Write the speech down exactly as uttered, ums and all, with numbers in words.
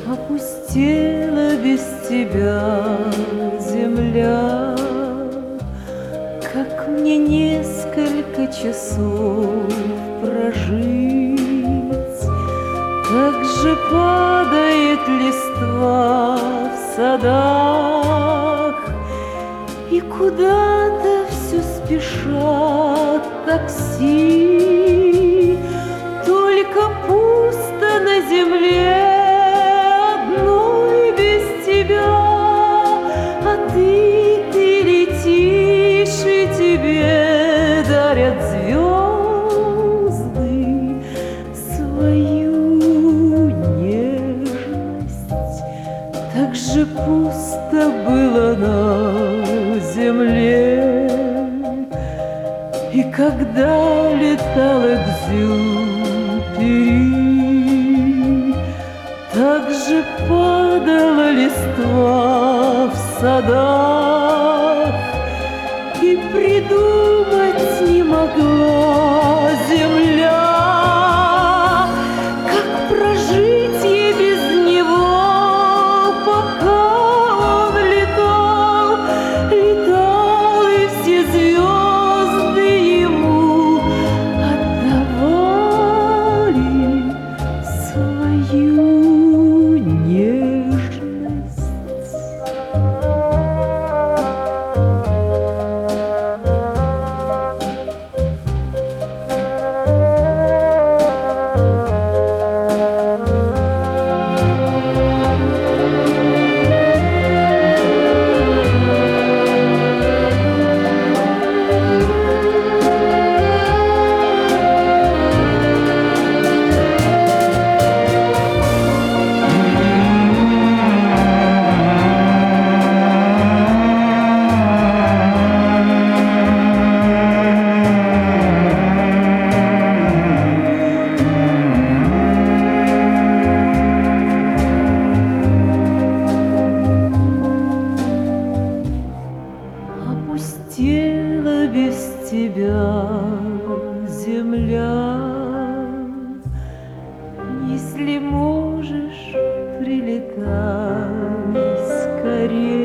Опустела без тебя земля, как мне несколько часов прожить. Так же падает листва в садах, и куда-то все спешат такси. Только пусто на земле одной без тебя, а ты, ты летишь, и тебе дарят звезды свою нежность. Так же пусто было на земле, и когда летал Экзюпери, так же падала листва в садах, и придумать не могла земля, как прожить ей без него, пока он летал, летал, и все звезды ему отдавали свою нежность. Опустела без тебя земля. Если можешь, прилетай скорей.